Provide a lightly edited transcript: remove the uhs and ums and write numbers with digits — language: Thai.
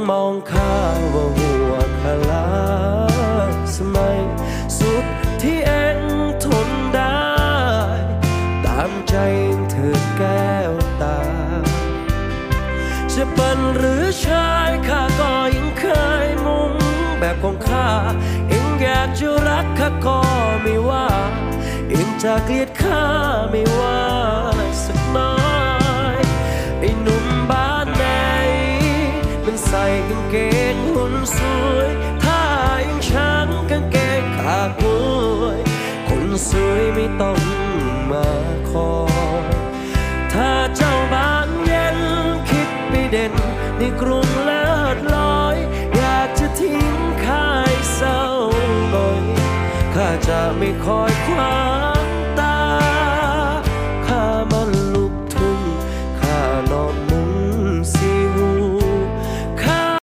มองข้าว่าหัวขลาสมัยสุดที่เอ็งทนได้ตามใจเธอแก้วตาจะเป็นหรือชายข้าก็ยังเคยมุ่งแบบของข้าเอ็งอยากจะรักข้าก็ไม่ว่าเอ็งจะเกลียดข้าไม่ว่าสักน้อยไอ้หนุ่มบ้านไหนมันใส่กางเกงหุ่นสวยถ้ายังฉันกางเกงขาดมวยคนสวยไม่ต้องมาคอยถ้าเจ้าบ้านเย็นคิดไปเด่นในกรุงเลิศลอยอยากจะทิ้งข้าให้เศร้าหน่อยข้าจะไม่คอยคว้า